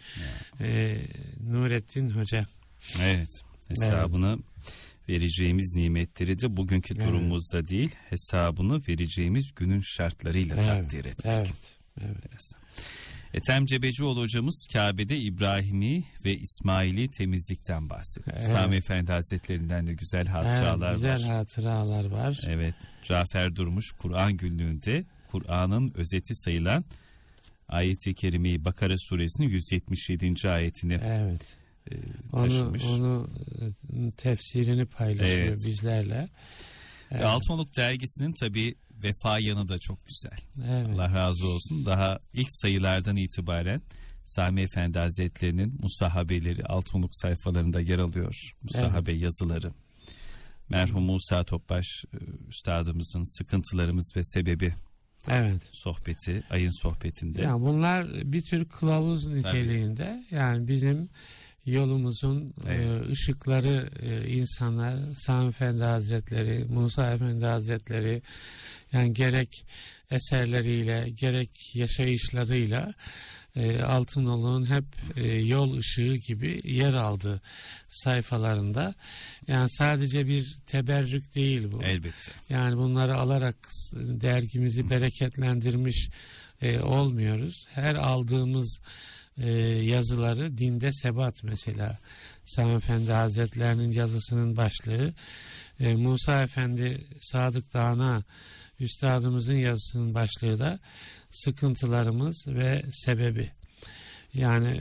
Nurettin Hoca. Evet, hesabını vereceğimiz nimetleri de bugünkü durumumuzda değil, hesabını vereceğimiz günün şartlarıyla takdir etmek. Evet. Ethem Cebecioğlu hocamız Kabe'de İbrahimi ve İsmail'i temizlikten bahsediyor. Evet. Sami Efendi Hazretlerinden de güzel hatıralar var. Güzel hatıralar var. Evet. Cafer Durmuş Kur'an günlüğünde Kur'an'ın özeti sayılan ayet-i kerime-i Bakara suresinin 177. ayetini taşımış. Onu tefsirini paylaşıyor bizlerle. Evet. Altınoluk dergisinin tabii vefa yanı da çok güzel. Evet. Allah razı olsun. Daha ilk sayılardan itibaren Sami Efendi Hazretleri'nin musahabeleri Altınoluk sayfalarında yer alıyor. Musahabe yazıları. Merhum Musa Topbaş üstadımızın Sıkıntılarımız ve Sebebi sohbeti, ayın sohbetinde. Yani bunlar bir tür kılavuz niteliğinde. Yani bizim yolumuzun ışıkları insanlar, Sami Efendi Hazretleri, Musa Efendi Hazretleri, yani gerek eserleriyle gerek yaşayışlarıyla Altınoluk'un hep yol ışığı gibi yer aldı sayfalarında. Yani sadece bir teberrük değil bu. Elbette. Yani bunları alarak dergimizi bereketlendirmiş olmuyoruz. Her aldığımız yazıları dinde sebat, mesela Sami Efendi Hazretlerinin yazısının başlığı, Musa Efendi Sadık Dağı'na üstadımızın yazısının başlığı da sıkıntılarımız ve sebebi. Yani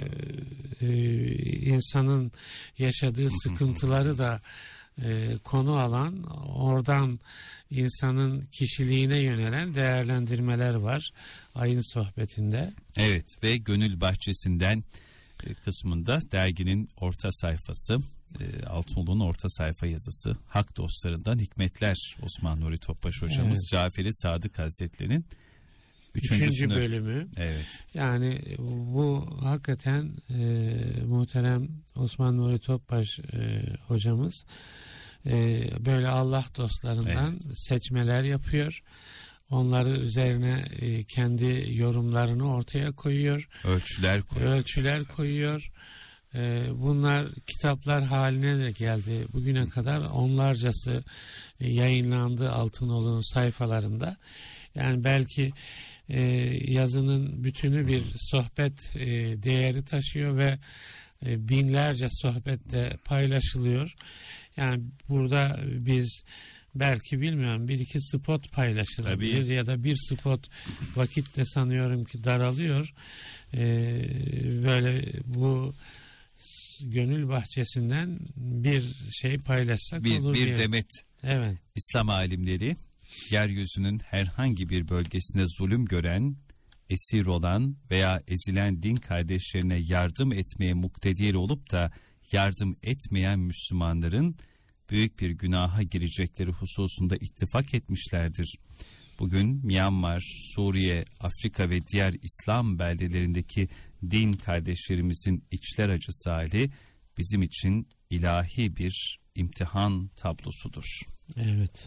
insanın yaşadığı sıkıntıları da konu alan, oradan insanın kişiliğine yönelen değerlendirmeler var ayın sohbetinde. Evet, ve Gönül Bahçesi'nden kısmında derginin orta sayfası, Altınoluk'un orta sayfa yazısı, Hak Dostlarından Hikmetler, Osman Nuri Topbaş hocamız, Caferi Sadık Hazretleri'nin 3. bölümü. Evet. Yani bu hakikaten muhterem Osman Nuri Topbaş hocamız böyle Allah dostlarından seçmeler yapıyor. Onları üzerine kendi yorumlarını ortaya koyuyor. Ölçüler koyuyor. Bunlar kitaplar haline de geldi. Bugüne kadar onlarcası yayınlandı Altınoğlu'nun sayfalarında. Yani belki yazının bütünü bir sohbet değeri taşıyor ve binlerce sohbette paylaşılıyor. Yani burada biz belki bilmiyorum bir iki spot paylaşılabilir ya da bir spot vakitte sanıyorum ki daralıyor. Böyle bu gönül bahçesinden bir şey paylaşsak olur bir diye. demet. Evet. İslam alimleri yeryüzünün herhangi bir bölgesine zulüm gören, esir olan veya ezilen din kardeşlerine yardım etmeye muktedir olup da yardım etmeyen Müslümanların büyük bir günaha girecekleri hususunda ittifak etmişlerdir. Bugün Myanmar, Suriye, Afrika ve diğer İslam beldelerindeki din kardeşlerimizin içler acısı hali bizim için ilahi bir imtihan tablosudur. Evet.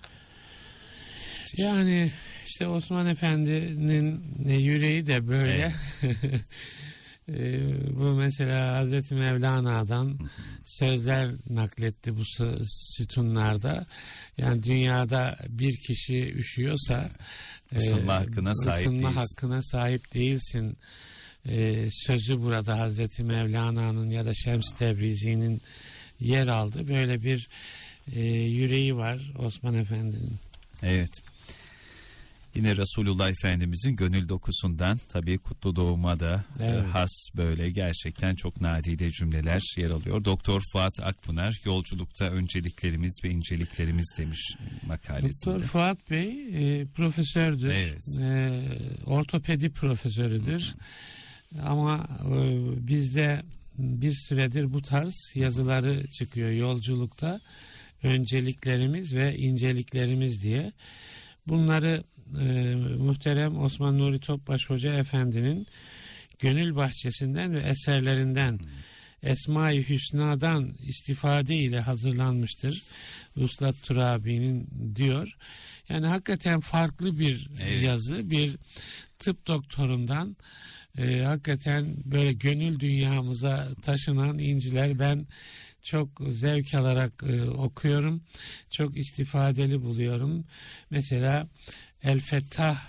Yani işte Osman Efendi'nin yüreği de böyle. Evet. Bu mesela Hazreti Mevlana'dan sözler nakletti bu sütunlarda. Yani dünyada bir kişi üşüyorsa ısınma hakkına sahip değilsin. Sözü burada Hazreti Mevlana'nın ya da Şems Tebrizi'nin yer aldı. Böyle bir yüreği var Osman Efendi'nin. Evet. Yine Resulullah Efendimizin gönül dokusundan tabii kutlu doğuma da has böyle gerçekten çok nadide cümleler yer alıyor. Doktor Fuat Akpınar yolculukta önceliklerimiz ve inceliklerimiz demiş makalesinde. Doktor Fuat Bey profesördür. Evet. Ortopedi profesörüdür. Ama bizde bir süredir bu tarz yazıları çıkıyor yolculukta önceliklerimiz ve inceliklerimiz diye. Bunları muhterem Osman Nuri Topbaş Hoca Efendi'nin gönül bahçesinden ve eserlerinden Esma-i Hüsna'dan istifade ile hazırlanmıştır. Vuslat Turabi'nin diyor. Yani hakikaten farklı bir yazı, bir tıp doktorundan hakikaten böyle gönül dünyamıza taşınan inciler ben çok zevk alarak okuyorum. Çok istifadeli buluyorum. Mesela El Fettah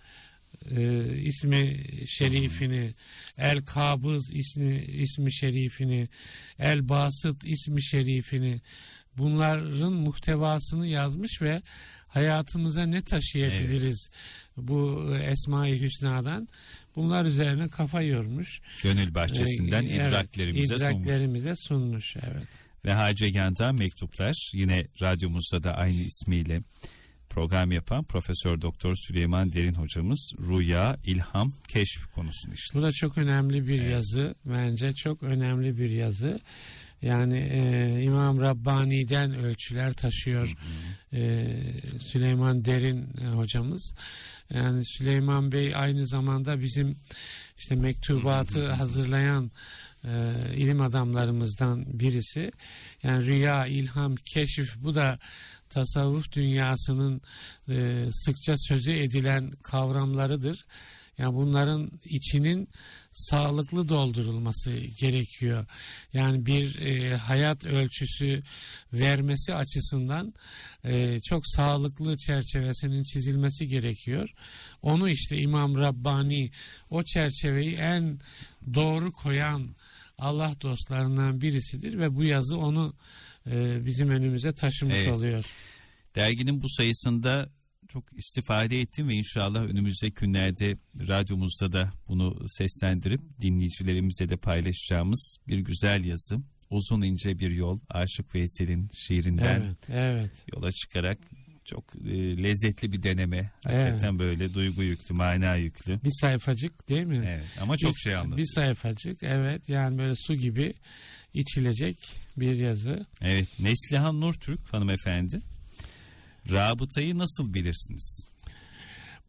ismi şerifini, El Kabız ismi şerifini, El Basıt ismi şerifini, bunların muhtevasını yazmış ve hayatımıza ne taşıyabiliriz bu Esma-i Hüsna'dan, bunlar üzerine kafa yormuş. Gönül bahçesinden idraklerimize sunmuş. Evet. Ve Hacegan'dan mektuplar, yine radyomuzda da aynı ismiyle program yapan Profesör Doktor Süleyman Derin hocamız rüya, ilham, keşf konusunu işliyor. Bu da çok önemli bir yazı. Bence çok önemli bir yazı. Yani İmam Rabbani'den ölçüler taşıyor Süleyman Derin hocamız. Yani Süleyman Bey aynı zamanda bizim işte mektubatı hazırlayan ilim adamlarımızdan birisi. Yani rüya, ilham, keşif, bu da tasavvuf dünyasının sıkça sözü edilen kavramlarıdır. Yani bunların içinin sağlıklı doldurulması gerekiyor. Yani bir hayat ölçüsü vermesi açısından çok sağlıklı çerçevesinin çizilmesi gerekiyor. Onu işte İmam Rabbani o çerçeveyi en doğru koyan Allah dostlarından birisidir ve bu yazı onu bizim önümüze taşımış oluyor. Derginin bu sayısında çok istifade ettim ve inşallah önümüzdeki günlerde radyomuzda da bunu seslendirip dinleyicilerimize de paylaşacağımız bir güzel yazı. Uzun ince bir yol, Aşık Veysel'in şiirinden yola çıkarak çok lezzetli bir deneme. Hakikaten böyle duygu yüklü, mana yüklü. Bir sayfacık değil mi? Evet, ama çok şey anlatıyor. Bir sayfacık, evet, yani böyle su gibi içilecek bir yazı. Evet, Neslihan Nurtürk hanımefendi. Rabıtayı nasıl bilirsiniz?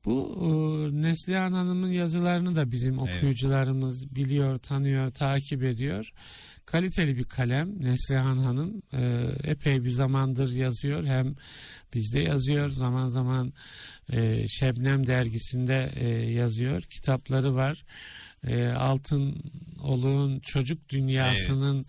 Bu Neslihan Hanım'ın yazılarını da bizim okuyucularımız biliyor, tanıyor, takip ediyor. Kaliteli bir kalem Neslihan Hanım. Epey bir zamandır yazıyor. Hem bizde yazıyor, zaman zaman Şebnem dergisinde yazıyor. Kitapları var. Altın Oluk'un çocuk dünyasının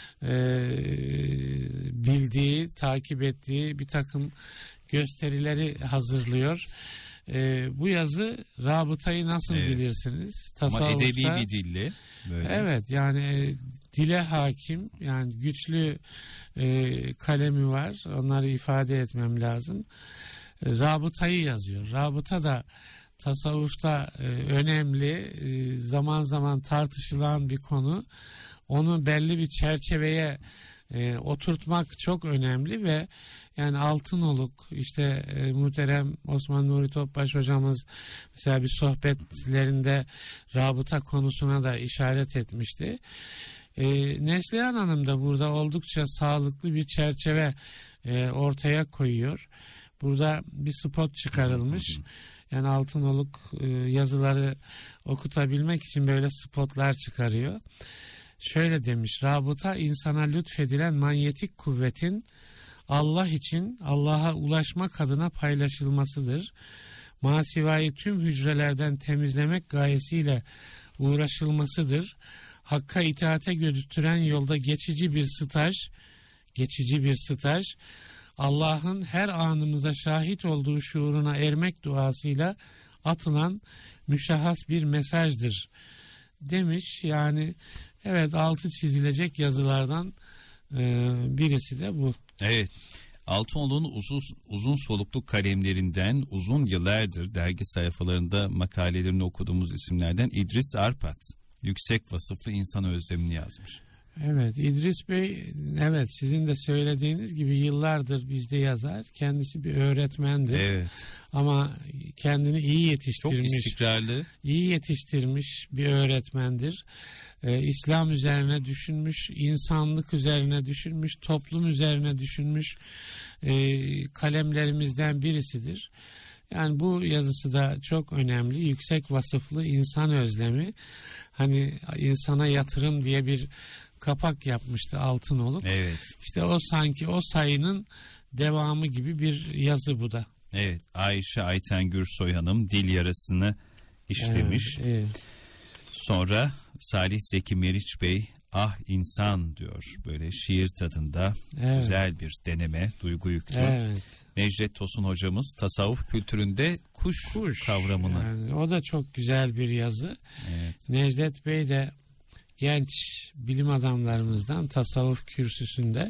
bildiği, takip ettiği bir takım gösterileri hazırlıyor. Bu yazı rabıtayı nasıl bilirsiniz? Ama edebi bir dille. Böyle. Evet, yani dile hakim, yani güçlü kalemi var. Onları ifade etmem lazım. Rabıtayı yazıyor. Rabıta da tasavvufta önemli, zaman zaman tartışılan bir konu. Onu belli bir çerçeveye oturtmak çok önemli ve yani Altınoluk, işte muhterem Osman Nuri Topbaş hocamız mesela bir sohbetlerinde rabıta konusuna da işaret etmişti. Neslihan Hanım da burada oldukça sağlıklı bir çerçeve ortaya koyuyor. Burada bir spot çıkarılmış. Yani Altınoluk yazıları okutabilmek için böyle spotlar çıkarıyor. Şöyle demiş: rabıta insana lütfedilen manyetik kuvvetin Allah için Allah'a ulaşmak adına paylaşılmasıdır. Masivayı tüm hücrelerden temizlemek gayesiyle uğraşılmasıdır. Hakka itaate götüren yolda geçici bir staj, Allah'ın her anımıza şahit olduğu şuuruna ermek duasıyla atılan müşahhas bir mesajdır demiş. Yani evet, altı çizilecek yazılardan birisi de bu. Evet. Altınoluk'un uzun soluklu kalemlerinden uzun yıllardır dergi sayfalarında makalelerini okuduğumuz isimlerden İdris Arpat yüksek vasıflı insan özlemini yazmış. Evet, İdris Bey, evet, sizin de söylediğiniz gibi yıllardır bizde yazar. Kendisi bir öğretmendir. Evet. Ama kendini iyi yetiştirmiş. Çok istikrarlı. İyi yetiştirmiş bir öğretmendir. İslam üzerine düşünmüş, insanlık üzerine düşünmüş, toplum üzerine düşünmüş kalemlerimizden birisidir. Yani bu yazısı da çok önemli. Yüksek vasıflı insan özlemi. Hani insana yatırım diye bir kapak yapmıştı Altınoluk. Evet. İşte o sanki o sayının devamı gibi bir yazı bu da. Evet. Ayşe Ayten Gürsoy Hanım dil yarasını işlemiş. Evet. Sonra Salih Zeki Meriç Bey ah insan diyor, böyle şiir tadında güzel bir deneme, duygu yüklü. Evet. Necdet Tosun hocamız tasavvuf kültüründe kuş kavramını. Yani o da çok güzel bir yazı. Evet. Necdet Bey de genç bilim adamlarımızdan, tasavvuf kürsüsünde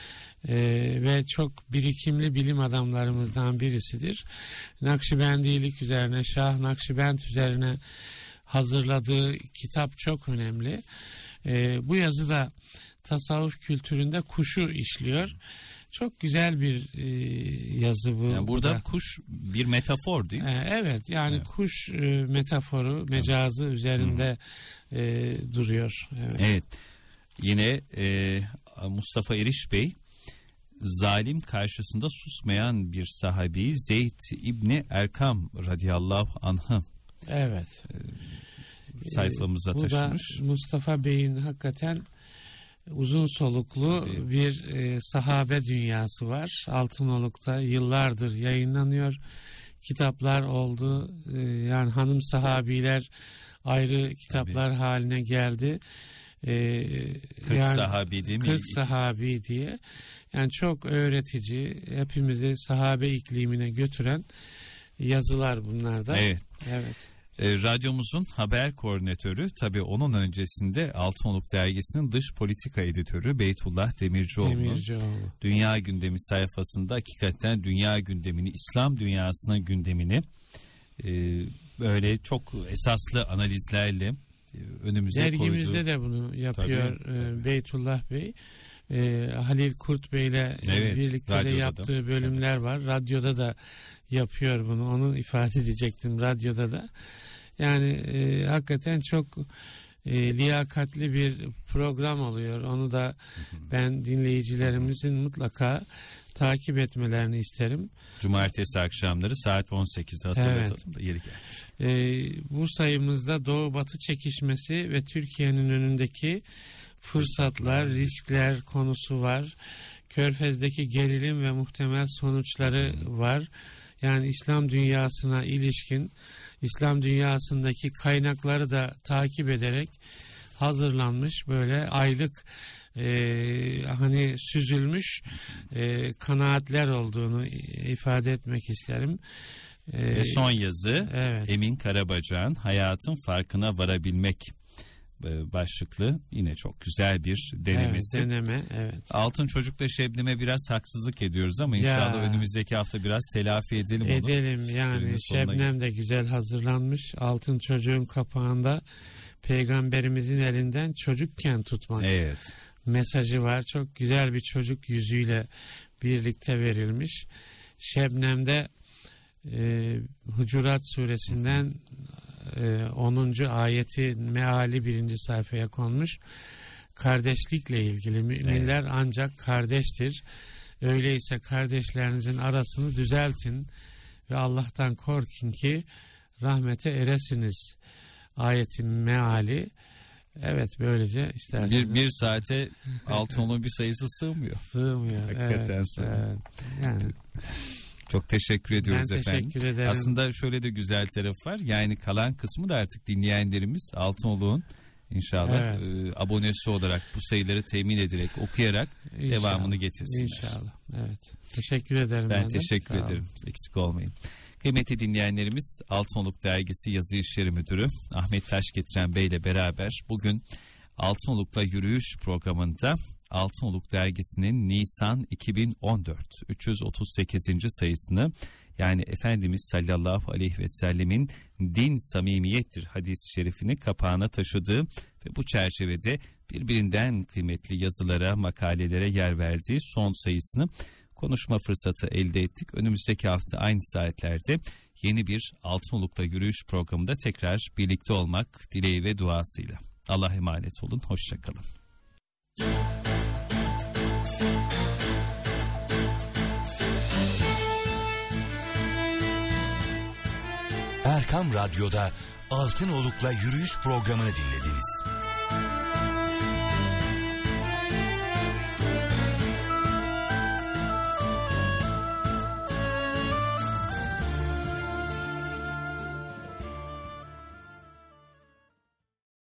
ve çok birikimli bilim adamlarımızdan birisidir. Nakşibendilik üzerine, Şah Nakşibend üzerine hazırladığı kitap çok önemli. Bu yazı da tasavvuf kültüründe kuşu işliyor. Çok güzel bir yazı bu. Yani burada kuş bir metafor değil mi? Evet, yani evet. Kuş metaforu, mecazı üzerinde duruyor. Evet. Evet. Yine Mustafa Eriş Bey zalim karşısında susmayan bir sahabi Zeyd İbni Erkam radıyallahu anh'ı sayfamıza taşımış. Bu da Mustafa Bey'in hakikaten uzun soluklu bir sahabe dünyası var. Altınoluk'ta yıllardır yayınlanıyor. Kitaplar oldu. Yani hanım sahabiler ayrı kitaplar haline geldi. 40 yani, sahabi değil mi? 40 sahabi diye. Yani çok öğretici, hepimizi sahabe iklimine götüren yazılar bunlar da. Evet. Evet. Radyomuzun haber koordinatörü, tabii onun öncesinde Altınoluk dergisinin dış politika editörü Beytullah Demircioğlu. Dünya Gündemi sayfasında hakikaten dünya gündemini, İslam dünyasının gündemini böyle çok esaslı analizlerle önümüze koydu. Dergimizde de bunu yapıyor tabii. Beytullah Bey. Halil Kurt Bey ile birlikte de yaptığı bölümler var. Radyoda da yapıyor bunu. Onu ifade edecektim, radyoda da. Yani hakikaten çok liyakatli bir program oluyor. Onu da ben dinleyicilerimizin mutlaka takip etmelerini isterim. Cumartesi akşamları saat 18'de hatırlatalım da yeri gelmiş. Bu sayımızda Doğu Batı çekişmesi ve Türkiye'nin önündeki fırsatlar, riskler konusu var. Körfez'deki gerilim ve muhtemel sonuçları var. Yani İslam dünyasına ilişkin, İslam dünyasındaki kaynakları da takip ederek hazırlanmış böyle aylık hani süzülmüş kanaatler olduğunu ifade etmek isterim. Ve son yazı evet. Emin Karabacak'ın Hayatın Farkına Varabilmek başlıklı yine çok güzel bir denemesi. Evet, deneme, evet. Altın Çocuk'la Şebnem'e biraz haksızlık ediyoruz ama inşallah önümüzdeki hafta biraz telafi edelim onu. Edelim yani Şebnem de güzel hazırlanmış. Altın Çocuğun kapağında Peygamberimizin elinden çocukken tutmak mesajı var. Çok güzel bir çocuk yüzüyle birlikte verilmiş. Şebnem'de Hucurat suresinden 10. ayeti meali 1. sayfaya konmuş. Kardeşlikle ilgili müminler ancak kardeştir. Öyleyse kardeşlerinizin arasını düzeltin ve Allah'tan korkun ki rahmete eresiniz. Ayetin meali. Evet, böylece isterseniz. Bir saate Altınoluk'un bir sayısı sığmıyor. Sığmıyor. Hakikaten sığmıyor. Evet. Yani. Çok teşekkür ediyoruz efendim. Teşekkür ederim. Aslında şöyle de güzel tarafı var. Yani kalan kısmı da artık dinleyenlerimiz Altınoluk'un inşallah abonesi olarak bu sayıları temin ederek okuyarak devamını getirsinler. İnşallah. Evet. Teşekkür ederim. Ben teşekkür ederim. Eksik olmayın. Kıymetli dinleyenlerimiz, Altınoluk Dergisi Yazı İşleri Müdürü Ahmet Taşgetiren Bey ile beraber bugün Altınoluk'la Yürüyüş programında Altınoluk Dergisi'nin Nisan 2014 338. sayısını, yani Efendimiz sallallahu aleyhi ve sellemin din samimiyettir hadis-i şerifini kapağına taşıdığı ve bu çerçevede birbirinden kıymetli yazılara, makalelere yer verdiği son sayısını konuşma fırsatı elde ettik. Önümüzdeki hafta aynı saatlerde yeni bir Altınoluk'ta Yürüyüş programında tekrar birlikte olmak dileği ve duasıyla. Allah'a emanet olun, hoşça kalın. Erkam Radyo'da Altınoluk'la Yürüyüş programını dinlediniz.